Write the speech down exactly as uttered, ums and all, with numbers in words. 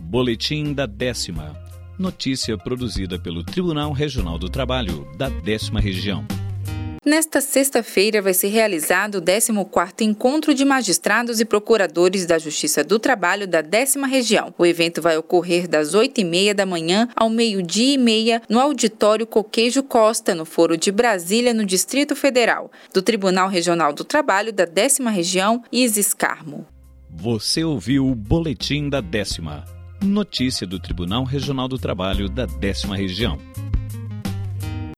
Boletim da Décima. Notícia produzida pelo Tribunal Regional do Trabalho da Décima Região. Nesta sexta-feira vai ser realizado o décimo quarto Encontro de Magistrados e Procuradores da Justiça do Trabalho da Décima Região. O evento vai ocorrer das oito e meia da manhã ao meio-dia e meia no Auditório Coqueijo Costa, no Foro de Brasília, no Distrito Federal, do Tribunal Regional do Trabalho da Décima Região, Isis Carmo. Você ouviu o Boletim da Décima. Notícia do Tribunal Regional do Trabalho da Décima Região.